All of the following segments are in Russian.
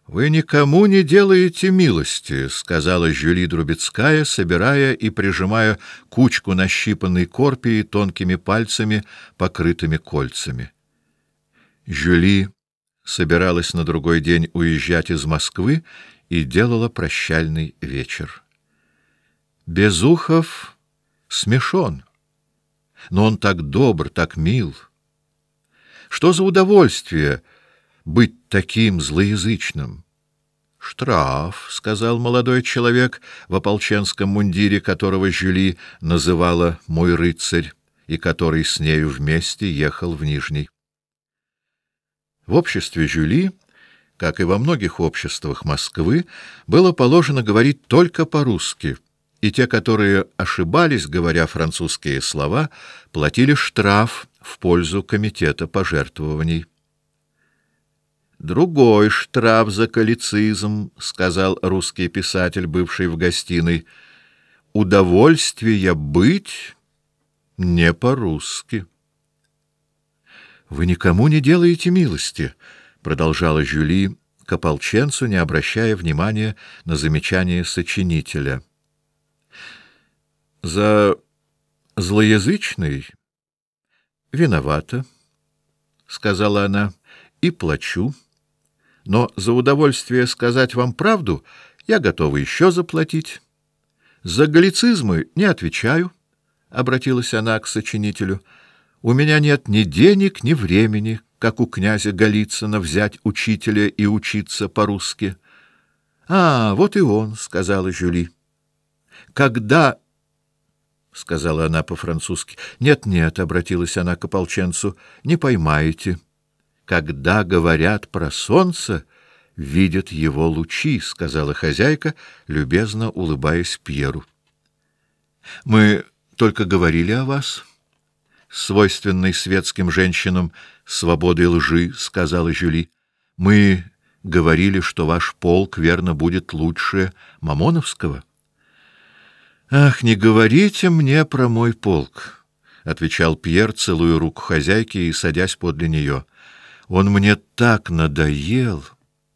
Вы никому не делаете милости, сказала Жюли Друбецкая, собирая и прижимая кучку нащипанной корпии тонкими пальцами, покрытыми кольцами. Жюли собиралась на другой день уезжать из Москвы и делала прощальный вечер. Безухов смешон, но он так добр, так мил. Что за удовольствие быть таким злоязычным? Штраф, сказал молодой человек в ополченском мундире, которого Жюли называла мой рыцарь, и который с нею вместе ехал в Нижний. В обществе Жюли, как и во многих обществах Москвы, было положено говорить только по-русски, и те, которые ошибались, говоря французские слова, платили штраф в пользу комитета пожертвований. Другой штраф за галлицизм, сказал русский писатель, бывший в гостиной. Удовольствие быть не по-русски. Вы никому не делаете милости, продолжала Жюли к ополченцу, не обращая внимания на замечание сочинителя. За злоязычный виновата, сказала она, и плачу. Но за удовольствие сказать вам правду я готова еще заплатить. За галлицизмы не отвечаю, обратилась она к сочинителю. У меня нет ни денег, ни времени, как у князя Голицына, взять учителя и учиться по-русски. А, вот и он, сказала Жюли. Когда, сказала она по-французски. Нет, обратилась она к ополченцу. Не поймаете. Когда говорят про солнце, видят его лучи, сказала хозяйка, любезно улыбаясь Пьеру. Мы только говорили о вас, свойственной светским женщинам свободой лжи, сказала Жюли. Мы говорили, что ваш полк верно будет лучше Мамоновского. Ах, не говорите мне про мой полк, отвечал Пьер, целуя руку хозяйки и садясь подле нее. Он мне так надоел.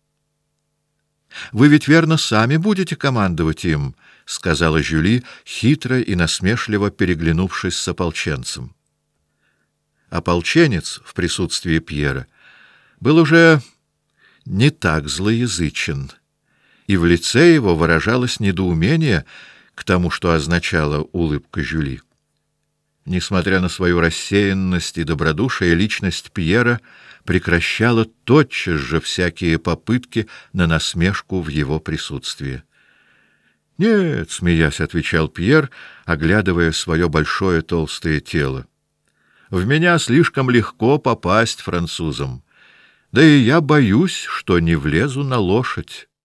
Вы ведь верно сами будете командовать им, сказала Жюли, хитро и насмешливо переглянувшись с ополченцем. Ополченец в присутствии Пьера был уже не так злоязычен, и в лице его выражалось недоумение к тому, что означала улыбка Жюли. Несмотря на свою рассеянность и добродушие, личность Пьера прекращала тотчас же всякие попытки на насмешку в его присутствии. «Нет», — смеясь, отвечал Пьер, оглядывая свое большое толстое тело. «В меня слишком легко попасть французам. Да и я боюсь, что не влезу на лошадь.